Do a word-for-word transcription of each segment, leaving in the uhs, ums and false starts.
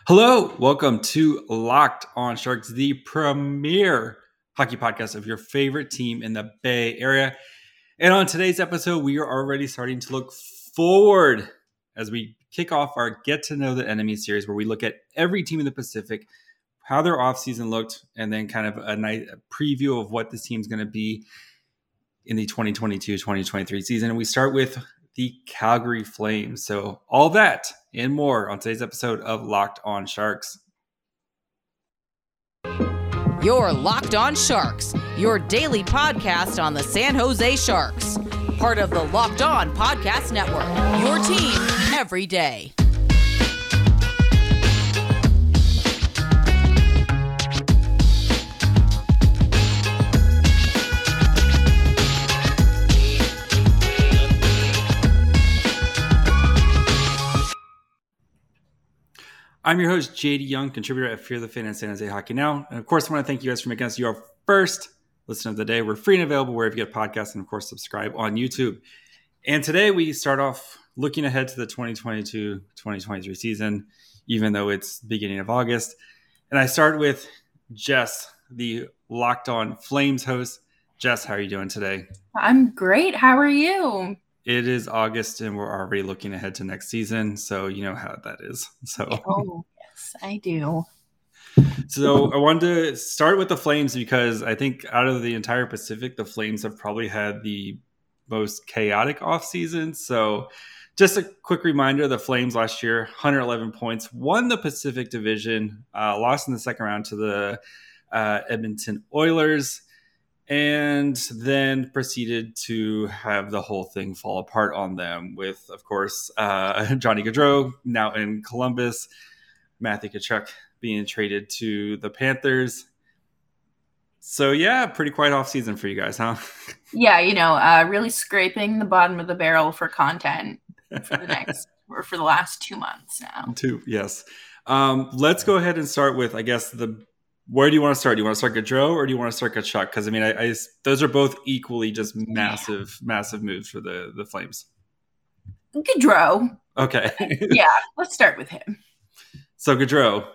Hello, welcome to Locked On Sharks, the premier hockey podcast of your favorite team in the Bay Area. And on today's episode, we are already starting to look forward as we kick off our Get to Know the Enemy series, where we look at every team in the Pacific, how their offseason looked, and then kind of a nice preview of what this team's going to be in the twenty twenty-two twenty twenty-three season. And we start with the Calgary Flames. So all that and more on today's episode of Locked On Sharks. You're Locked On Sharks, your daily podcast on the San Jose Sharks. Part of the Locked On Podcast Network, your team every day. I'm your host, J D Young, contributor at Fear the Fan and San Jose Hockey Now. And of course, I want to thank you guys for making us your first listen of the day. We're free and available wherever you get podcasts, and of course, subscribe on YouTube. And today we start off looking ahead to the twenty twenty-two twenty twenty-three season, even though it's beginning of August. And I start with Jess, the Locked On Flames host. Jess, how are you doing today? I'm great. How are you? It is August and we're already looking ahead to next season. So you know how that is. So oh, yes, I do. So I wanted to start with the Flames because I think out of the entire Pacific, the Flames have probably had the most chaotic offseason. So just a quick reminder, the Flames last year, one hundred eleven points, won the Pacific Division, uh, lost in the second round to the uh, Edmonton Oilers, and then proceeded to have the whole thing fall apart on them with, of course, uh, Johnny Gaudreau now in Columbus, Matthew Tkachuk being traded to the Panthers. So, yeah, pretty quiet offseason for you guys, huh? Yeah, you know, uh, really scraping the bottom of the barrel for content for the next or for the last two months now. Two, yes. Um, let's go ahead and start with, I guess, the where do you want to start? Do you want to start Gaudreau or do you want to start Tkachuk? Because, I mean, I, I, those are both equally just massive, yeah. massive moves for the, the Flames. Gaudreau. Okay. Yeah, let's start with him. So, Gaudreau,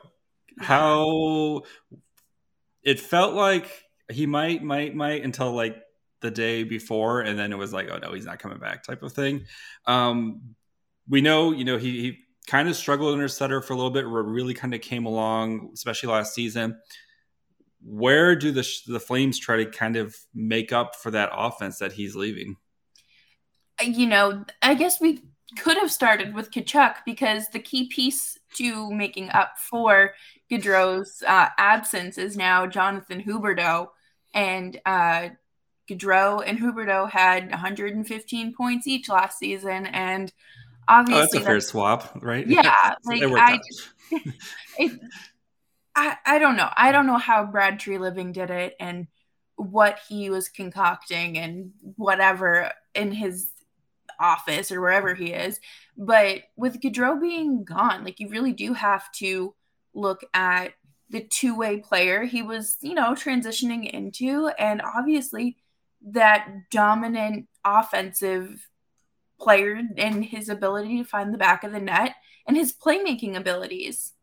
how it felt like he might, might, might until like the day before. And then it was like, oh, no, he's not coming back type of thing. Um, we know, you know, he, he kind of struggled under Sutter for a little bit, where really kind of came along, especially last season. Where do the the Flames try to kind of make up for that offense that he's leaving? You know, I guess we could have started with Tkachuk, because the key piece to making up for Gaudreau's uh, absence is now Jonathan Huberdeau. And uh, Gaudreau and Huberdeau had one hundred fifteen points each last season, and obviously, oh, that's a fair swap, right? Yeah, like I, just, it, I, I don't know. I don't know how Brad Treliving did it and what he was concocting and whatever in his office or wherever he is. But with Gaudreau being gone, like you really do have to look at the two-way player he was, you know, transitioning into, and obviously that dominant offensive player and his ability to find the back of the net and his playmaking abilities.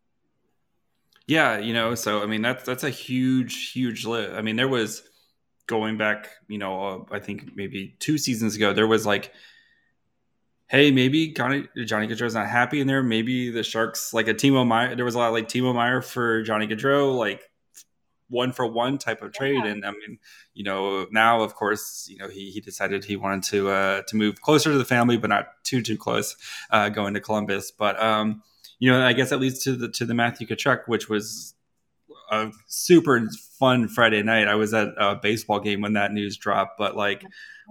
Yeah, you know, so I mean that's that's a huge, huge lift. I mean, there was going back, you know, uh, I think maybe two seasons ago, there was like, hey, maybe Johnny Johnny Gaudreau's not happy in there. Maybe the Sharks, like a Timo Meier, there was a lot of like Timo Meier for Johnny Gaudreau, like one for one type of trade. Yeah. And I mean, you know, now of course, you know, he he decided he wanted to uh, to move closer to the family, but not too too close, uh, going to Columbus. But um, you know, I guess that leads to the to the Matthew Tkachuk, which was a super fun Friday night. I was at a baseball game when that news dropped, but like,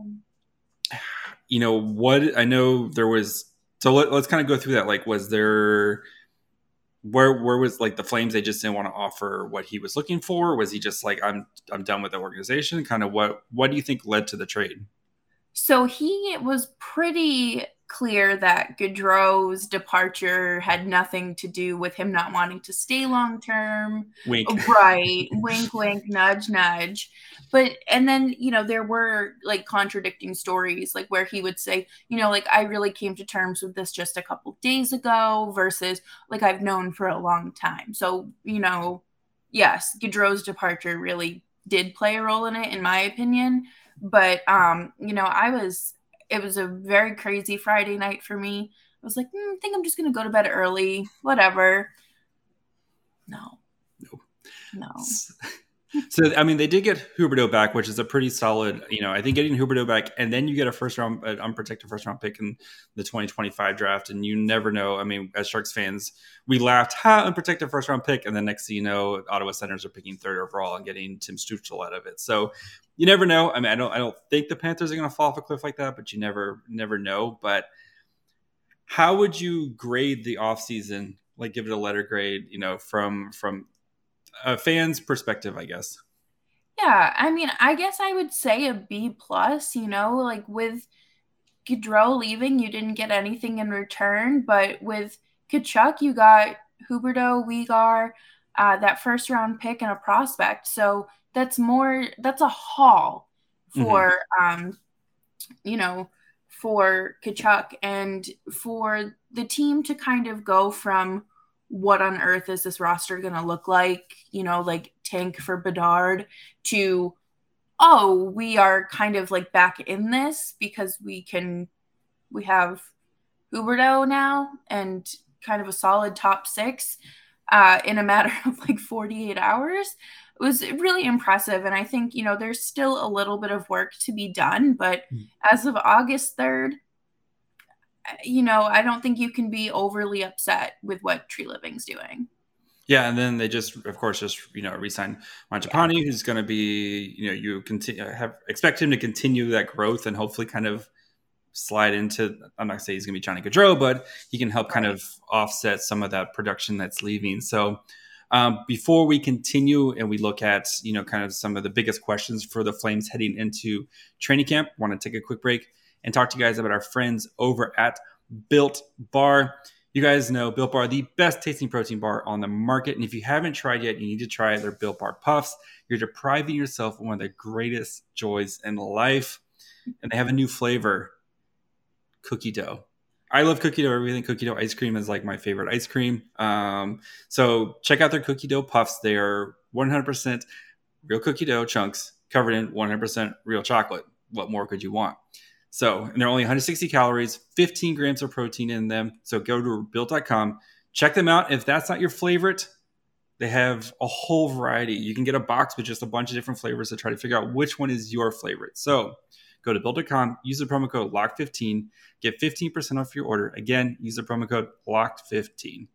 you know, what I know there was. So let, let's kind of go through that. Like, was there? Where where was like the Flames? They just didn't want to offer what he was looking for. Was he just like, I'm I'm done with the organization? Kind of what what do you think led to the trade? So he was pretty clear that Gaudreau's departure had nothing to do with him not wanting to stay long term. Wink. Right. Wink, wink, nudge, nudge. But, and then, you know, there were like contradicting stories, like where he would say, you know, like, I really came to terms with this just a couple days ago versus like I've known for a long time. So, you know, yes, Gaudreau's departure really did play a role in it, in my opinion. But, um, you know, I was, it was a very crazy Friday night for me. I was like, mm, I think I'm just going to go to bed early, whatever. No. No. No. So, I mean, they did get Huberdeau back, which is a pretty solid, you know, I think getting Huberdeau back, and then you get a first round, an unprotected first round pick in the twenty twenty-five draft. And you never know. I mean, as Sharks fans, we laughed, ha, unprotected first round pick. And then next thing you know, Ottawa Senators are picking third overall and getting Tim Stützle out of it. So you never know. I mean, I don't, I don't think the Panthers are going to fall off a cliff like that, but you never, never know. But how would you grade the offseason? Like give it a letter grade, you know, from, from, a fan's perspective, I guess. Yeah, I mean, I guess I would say a B plus, you know, like with Gaudreau leaving, you didn't get anything in return, but with Tkachuk, you got Huberdeau, Weegar, uh, that first round pick and a prospect. So that's more, that's a haul for, mm-hmm. um, you know, for Tkachuk and for the team to kind of go from what on earth is this roster going to look like, you know, like tank for Bedard to, oh, we are kind of like back in this because we can, we have Huberdeau now and kind of a solid top six uh, in a matter of like forty-eight hours. It was really impressive. And I think, you know, there's still a little bit of work to be done, but mm. as of August third, you know, I don't think you can be overly upset with what Tree Living's doing. Yeah, and then they just, of course, just you know, re-sign Mangiapane, yeah. who's going to be, you know, you continue have expect him to continue that growth and hopefully kind of slide into. I'm not gonna say he's going to be Johnny Gaudreau, but he can help right. kind of offset some of that production that's leaving. So um, before we continue and we look at, you know, kind of some of the biggest questions for the Flames heading into training camp, want to take a quick break and talk to you guys about our friends over at Built Bar. You guys know Built Bar, the best tasting protein bar on the market. And if you haven't tried yet, you need to try their Built Bar Puffs. You're depriving yourself of one of the greatest joys in life. And they have a new flavor, cookie dough. I love cookie dough. Everything cookie dough ice cream is like my favorite ice cream. Um, so check out their cookie dough puffs. They are one hundred percent real cookie dough chunks covered in one hundred percent real chocolate. What more could you want? So, and they're only one hundred sixty calories, fifteen grams of protein in them. So go to built dot com, check them out. If that's not your favorite, they have a whole variety. You can get a box with just a bunch of different flavors to try to figure out which one is your favorite. So go to built dot com, use the promo code locked fifteen, get fifteen percent off your order. Again, use the promo code locked fifteen.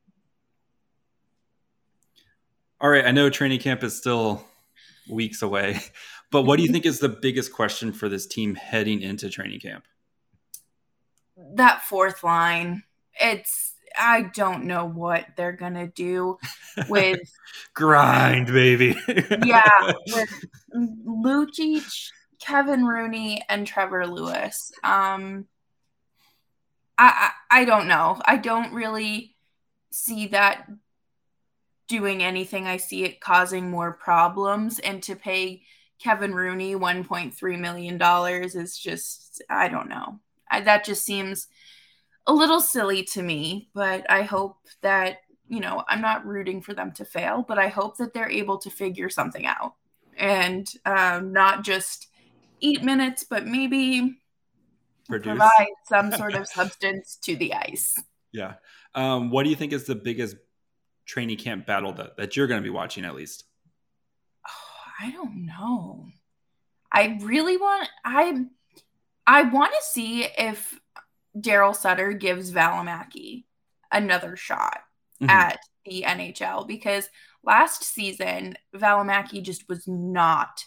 All right, I know training camp is still weeks away. But what do you think is the biggest question for this team heading into training camp? That fourth line. It's, I don't know what they're going to do with. Grind, baby. Yeah. With Lucic, Kevin Rooney, and Trevor Lewis. Um, I, I, I don't know. I don't really see that doing anything. I see it causing more problems, and to pay Kevin Rooney one point three million dollars is just, I don't know. I, that just seems a little silly to me, but I hope that, you know, I'm not rooting for them to fail, but I hope that they're able to figure something out and um, not just eat minutes, but maybe Produce. provide some sort of substance to the ice. Yeah. Um, what do you think is the biggest training camp battle that, that you're going to be watching at least? I don't know. I really want I I want to see if Daryl Sutter gives Valimaki another shot mm-hmm. at the N H L, because last season Valimaki just was not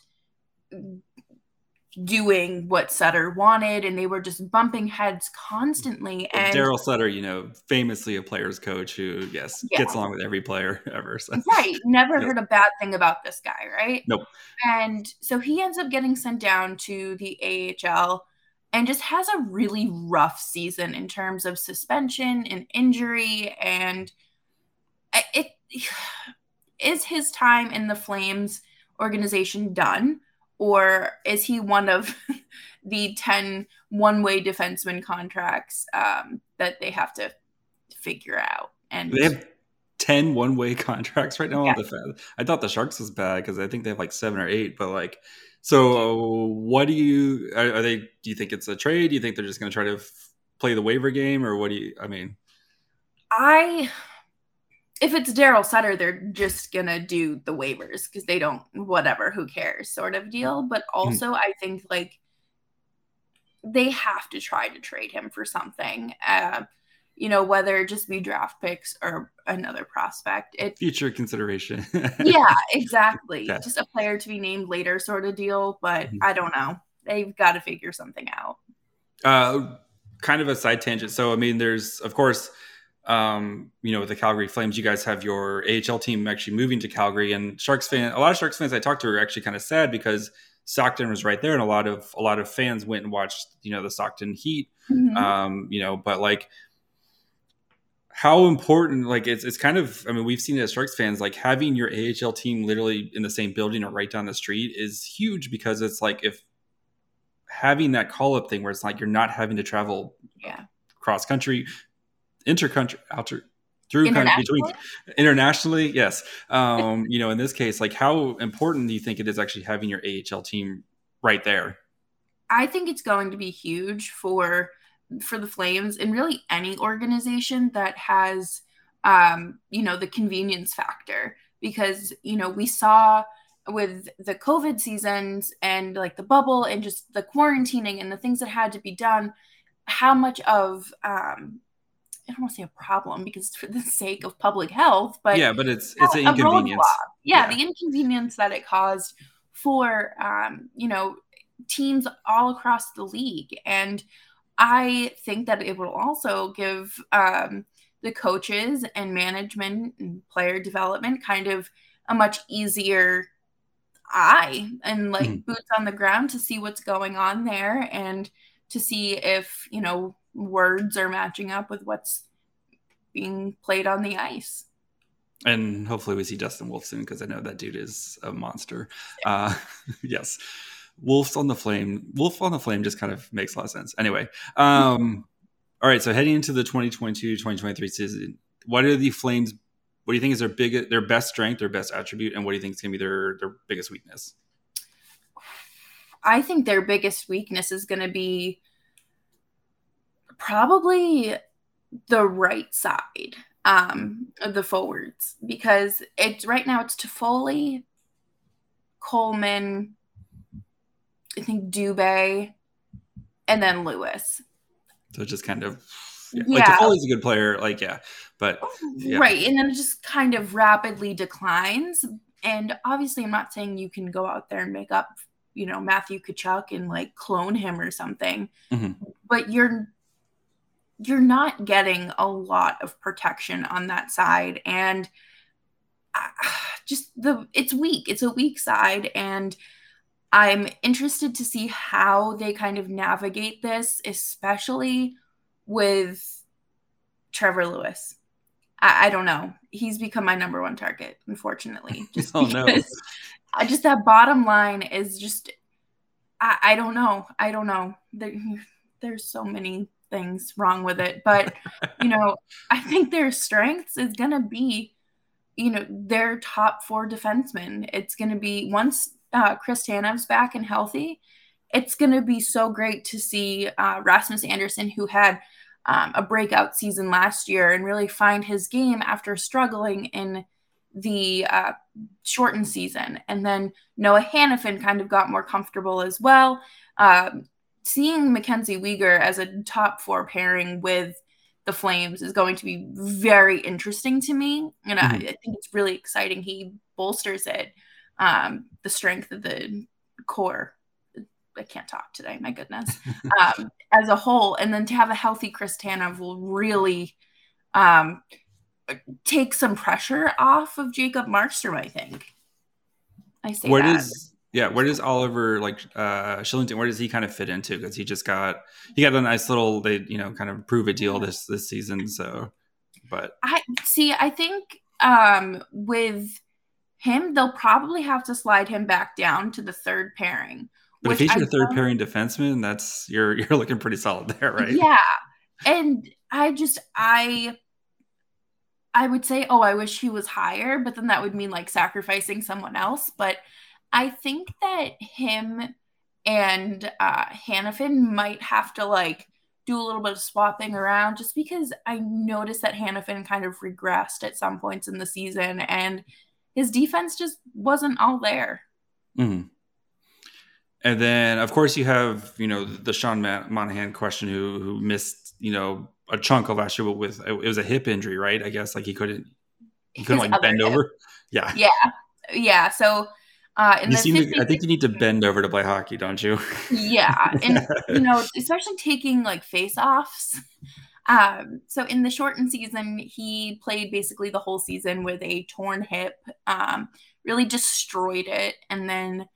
doing what Sutter wanted, and they were just bumping heads constantly. Well, and Daryl Sutter, you know, famously a player's coach who, yes, yeah. gets along with every player ever. So. Right. Never yes. heard a bad thing about this guy, right? Nope. And so he ends up getting sent down to the A H L, and just has a really rough season in terms of suspension and injury. And it is his time in the Flames organization done, or is he one of the ten one-way defenseman contracts um, that they have to figure out? And they have ten one-way contracts right now. Yeah. On the I thought the Sharks was bad because I think they have like seven or eight. But like, so what do you? Are, are they? Do you think it's a trade? Do you think they're just going to try to f- play the waiver game, or what do you? I mean, I. If it's Daryl Sutter, they're just going to do the waivers because they don't, whatever, who cares sort of deal. But also, mm. I think, like, they have to try to trade him for something, uh, you know, whether it just be draft picks or another prospect. It, Future consideration. Yeah, exactly. Yes. Just a player to be named later sort of deal. But mm-hmm. I don't know. They've got to figure something out. Uh, kind of a side tangent. So, I mean, there's, of course, Um, you know, with the Calgary Flames, you guys have your A H L team actually moving to Calgary, and Sharks fan, a lot of Sharks fans I talked to are actually kind of sad because Stockton was right there, and a lot of a lot of fans went and watched, you know, the Stockton Heat. Mm-hmm. Um, you know, but like, how important? Like, it's it's kind of. I mean, we've seen it as Sharks fans, like having your A H L team literally in the same building or right down the street is huge because it's like if having that call up thing where it's like you're not having to travel, yeah, cross country. Intercountry, outer, through country, between internationally, yes. Um, you know, in this case, like, how important do you think it is actually having your A H L team right there? I think it's going to be huge for for the Flames and really any organization that has, um, you know, the convenience factor. Because, you know, we saw with the COVID seasons and like the bubble and just the quarantining and the things that had to be done, how much of um, I don't want to say a problem because it's for the sake of public health, but yeah, but it's it's an inconvenience. Yeah, yeah, the inconvenience that it caused for um, you know, teams all across the league. And I think that it will also give um, the coaches and management and player development kind of a much easier eye and like mm-hmm. boots on the ground to see what's going on there and to see if, you know, words are matching up with what's being played on the ice. And hopefully we see Dustin Wolf soon because I know that dude is a monster. Uh, yes. Wolves on the Flame. Wolf on the Flame just kind of makes a lot of sense. Anyway. Um, all right. So heading into the twenty twenty-two twenty twenty-three season, what are the Flames? What do you think is their big, their best strength, their best attribute? And what do you think is going to be their, their biggest weakness? I think their biggest weakness is going to be probably the right side um, of the forwards, because it's right now it's Toffoli, Coleman, I think Dubé, and then Lewis. So just kind of, yeah. yeah. Like Toffoli's a good player, like, yeah, but. Yeah. Right, and then it just kind of rapidly declines. And obviously I'm not saying you can go out there and make up, you know, Matthew Tkachuk and like clone him or something, mm-hmm. but you're you're not getting a lot of protection on that side. And just the, it's weak. It's a weak side. And I'm interested to see how they kind of navigate this, especially with Trevor Lewis. I, I don't know. He's become my number one target, unfortunately. Just oh, no. I just, that bottom line is just, I, I don't know. I don't know. There, there's so many things wrong with it, but you know, I think their strengths is going to be, you know, their top four defensemen. It's going to be once uh, Chris Tanev's back and healthy, it's going to be so great to see uh, Rasmus Andersson, who had um, a breakout season last year and really find his game after struggling in the uh, shortened season. And then Noah Hannafin kind of got more comfortable as well. Um, Seeing Mackenzie Weegar as a top four pairing with the Flames is going to be very interesting to me. And mm-hmm. I, I think it's really exciting. He bolsters it, um, the strength of the core. I can't talk today, my goodness, um, as a whole. And then to have a healthy Chris Tanev will really um, take some pressure off of Jacob Markstrom, I think. I say where that. Does, Yeah, where does Oliver like uh, Shillington? Where does he kind of fit into? Because he just got he got a nice little they you know kind of prove a deal this this season. So, but I see. I think um, with him, they'll probably have to slide him back down to the third pairing. But if he's your third pairing defenseman, that's you're you're looking pretty solid there, right? Yeah, and I just I. I would say, oh, I wish he was higher, but then that would mean like sacrificing someone else. But I think that him and uh, Hanifin might have to like do a little bit of swapping around, just because I noticed that Hanifin kind of regressed at some points in the season and his defense just wasn't all there. Mm-hmm. And then, of course, you have, you know, the Sean Monahan question who who missed, you know, a chunk of last year with it was a hip injury, right? I guess like he couldn't he couldn't His like bend hip. over. Yeah. Yeah. Yeah. So uh in you the seem to, I think you need to bend over to play hockey, don't you? Yeah. And you know, especially taking like face-offs. Um, so in the shortened season, he played basically the whole season with a torn hip, um, really destroyed it. And then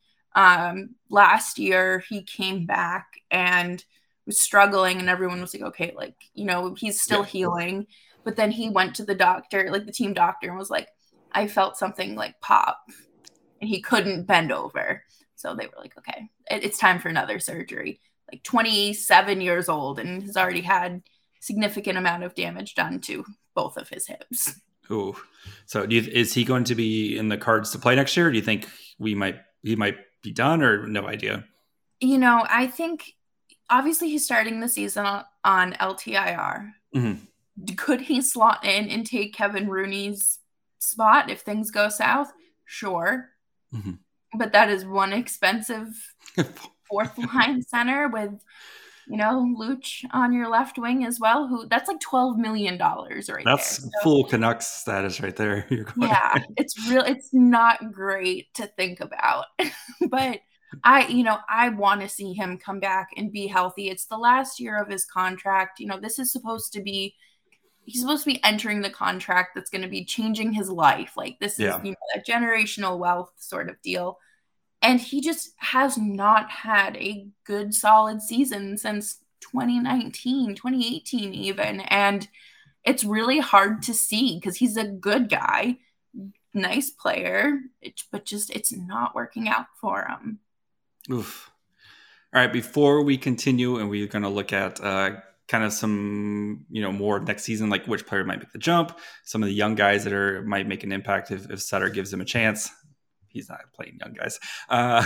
um last year he came back and was struggling, and everyone was like, okay, like, you know, he's still yeah. healing. But then he went to the doctor, like the team doctor, and was like, I felt something like pop, and he couldn't bend over. So they were like, okay, it, it's time for another surgery. Like twenty-seven years old, and has already had significant amount of damage done to both of his hips. Ooh. So do you, is he going to be in the cards to play next year? Or do you think we might he might be done, or no idea? You know, I think obviously he's starting the season on, on L T I R. Mm-hmm. Could he slot in and take Kevin Rooney's spot if things go south? Sure. Mm-hmm. But that is one expensive fourth line center with, you know, Luch on your left wing as well, who that's like twelve million dollars right that's there. That's so, full Canucks status right there. Yeah, it's real. It's not great to think about, but I, you know, I want to see him come back and be healthy. It's the last year of his contract. You know, this is supposed to be, he's supposed to be entering the contract that's going to be changing his life. Like this yeah. is, you know, a generational wealth sort of deal. And he just has not had a good, solid season since twenty nineteen, twenty eighteen even. And it's really hard to see because he's a good guy, nice player, but just it's not working out for him. Oof. All right, before we continue, and we're going to look at uh, kind of some, you know, more next season, like which player might make the jump, some of the young guys that are might make an impact if, if Sutter gives them a chance. He's not playing young guys. Uh,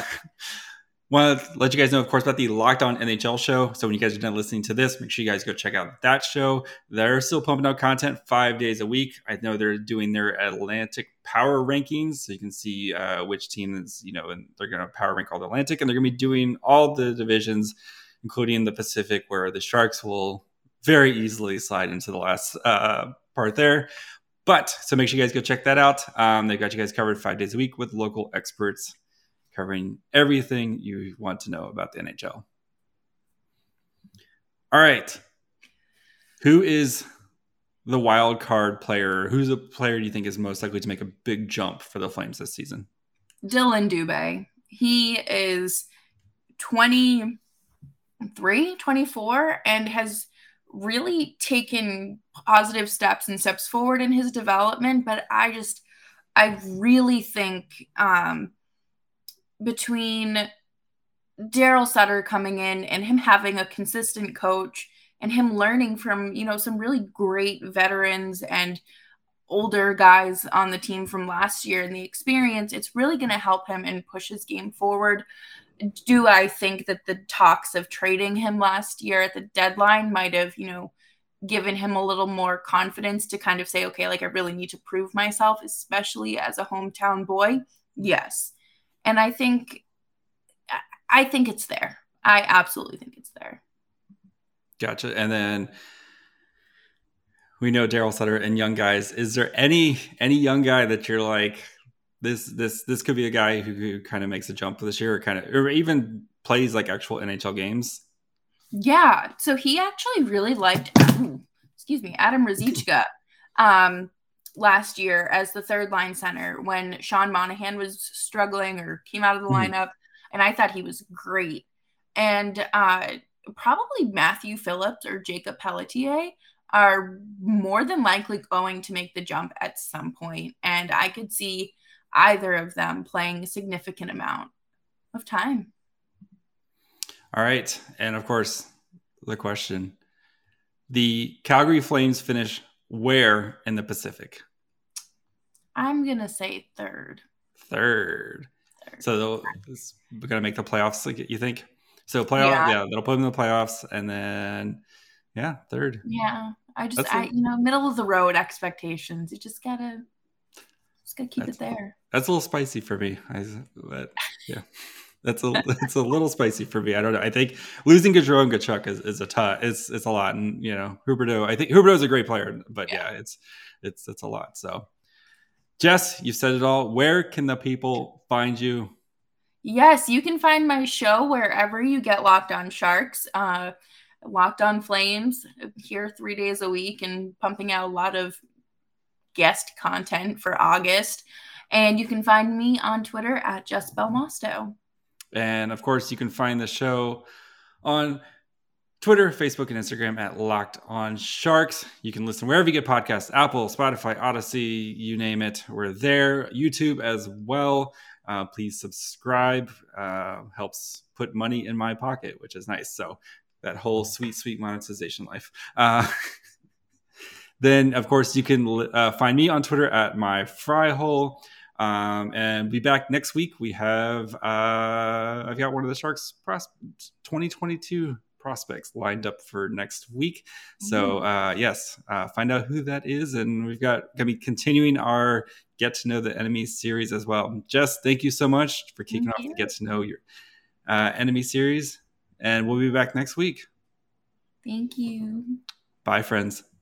want to let you guys know, of course, about the Locked On N H L show. So when you guys are done listening to this, make sure you guys go check out that show. They're still pumping out content five days a week. I know they're doing their Atlantic power rankings, so you can see uh, which team is, you know, and they're going to power rank all the Atlantic, and they're going to be doing all the divisions, including the Pacific, where the Sharks will very easily slide into the last uh, part there. But so make sure you guys go check that out. Um, they've got you guys covered five days a week with local experts covering everything you want to know about the N H L. All right. Who is the wild card player? Who's a player do you think is most likely to make a big jump for the Flames this season? Dylan Dubé. He is twenty-three, twenty-four, and has really taken positive steps and steps forward in his development. But I just, I really think um, between Daryl Sutter coming in and him having a consistent coach and him learning from, you know, some really great veterans and older guys on the team from last year and the experience, it's really going to help him and push his game forward. Do I think that the talks of trading him last year at the deadline might have, you know, given him a little more confidence to kind of say, okay, like I really need to prove myself, especially as a hometown boy? Yes. And I think, I think it's there. I absolutely think it's there. Gotcha. And then we know Daryl Sutter and young guys. Is there any, any young guy that you're like, This this this could be a guy who, who kind of makes a jump this year, or kind of, or even plays like actual N H L games? Yeah, so he actually really liked, excuse me, Adam Ruzicka um, last year as the third line center when Sean Monahan was struggling or came out of the mm-hmm. lineup. and I thought he was great. And uh, probably Matthew Phillips or Jacob Pelletier are more than likely going to make the jump at some point, and I could see either of them playing a significant amount of time. All right, and of course, the question: the Calgary Flames finish where in the Pacific? I'm gonna say third. Third. third. So they'll we're gonna make the playoffs. You think? So playoff, yeah. yeah, that'll put them in the playoffs, and then yeah, third. Yeah, I just, I, you know, middle of the road expectations. You just gotta, just gotta keep it there. That's a little spicy for me. I, but yeah, that's a, it's a little spicy for me. I don't know. I think losing Gaudreau and Tkachuk is, is a tough. It's it's a lot, and you know, Huberdeau. I think Huberdeau is a great player, but yeah, yeah it's it's it's a lot. So, Jess, you said it all. Where can the people find you? Yes, you can find my show wherever you get Locked On Sharks. Uh, Locked On Flames, here three days a week and pumping out a lot of guest content for August. And you can find me on Twitter at Jess Belmosto. And of course, you can find the show on Twitter, Facebook, and Instagram at Locked On Sharks. You can listen wherever you get podcasts, Apple, Spotify, Odyssey, you name it. We're there. YouTube as well. Uh, please subscribe. Uh, helps put money in my pocket, which is nice. So that whole sweet, sweet monetization life. Uh, then, of course, you can uh, find me on Twitter at my fry hole. Um, and be back next week. We have, uh, I've got one of the Sharks pros- twenty twenty-two prospects lined up for next week. So, uh, yes, uh, find out who that is. And we've got going to be continuing our Get to Know the Enemy series as well. Jess, thank you so much for kicking thank off you. the Get to Know Your uh, Enemy series. And we'll be back next week. Thank you. Bye, friends.